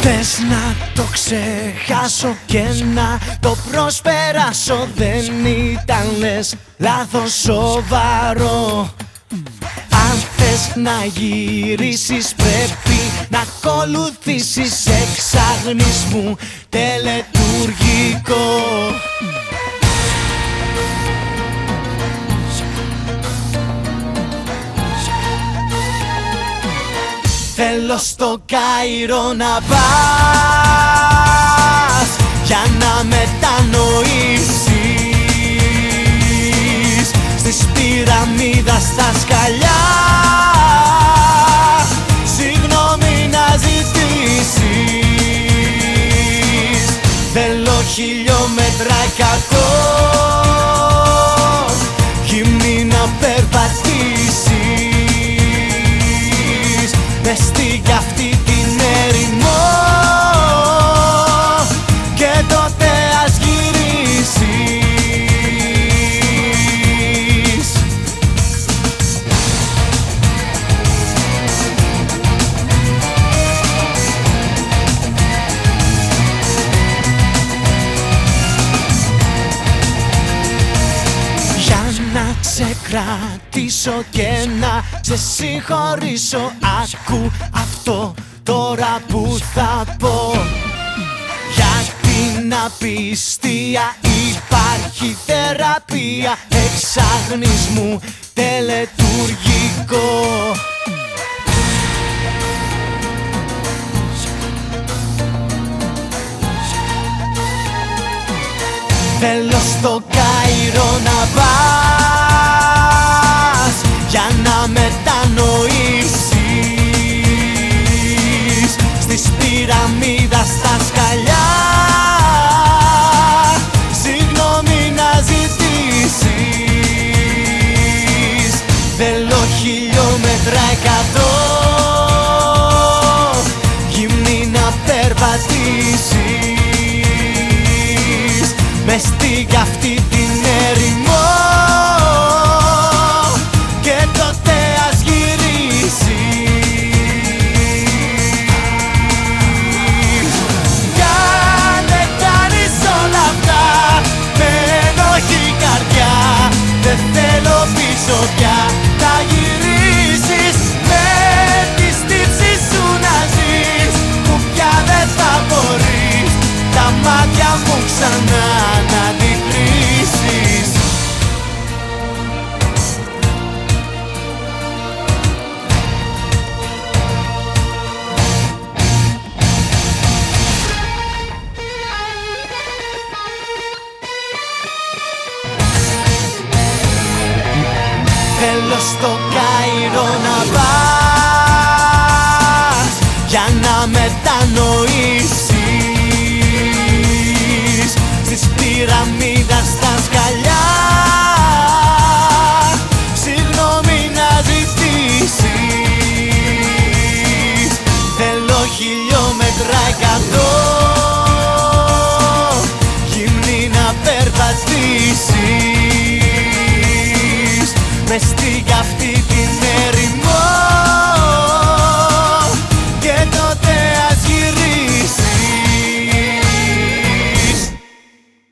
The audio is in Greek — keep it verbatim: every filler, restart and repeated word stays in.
Θες να το ξεχάσω και να το προσπεράσω, δεν ήταν λες λάθος σοβαρό. Αν θες να γυρίσεις πρέπει να ακολουθήσεις εξαγνισμού τελετουργικό. Θέλω στο Κάιρο να πας για να μετανοήσεις, στις πυραμίδα στα σκαλιά συγγνώμη να ζητήσεις. Θέλω χιλιόμετρα κακό γυμνή να περπατήσεις μες στη κι αυτή την έρημο και τότε ας γυρίσεις. Για να σε κρατήσω και να σε συγχωρήσω, άκου αυτό τώρα που θα πω. Για την απιστία υπάρχει θεραπεία εξαγνισμού τελετουργικό. Θέλω στο Κάιρο να πας για να μετανοήσεις, στις πυραμίδα στα σκαλιά συγγνώμη να ζητήσεις. Θέλω χιλιόμετρα εκατό γυμνή να περπατήσεις μες στη κι αυτή την έρημο και τότε ας γυρίσεις. Κάνε κάνεις όλα αυτά με ενοχή καρδιά, δεν θέλω πίσω πια. Θα γυρίσεις με τις τύψεις σου να ζεις, που πια δεν θα μπορείς τα μάτια μου ξανά να αντικρίσεις. Θέλω στο Κάιρο να πας για να μετανοήσεις, στις πυραμίδα στα σκαλιά συγγνώμη να ζητήσεις. Θέλω χιλιόμετρα εκατό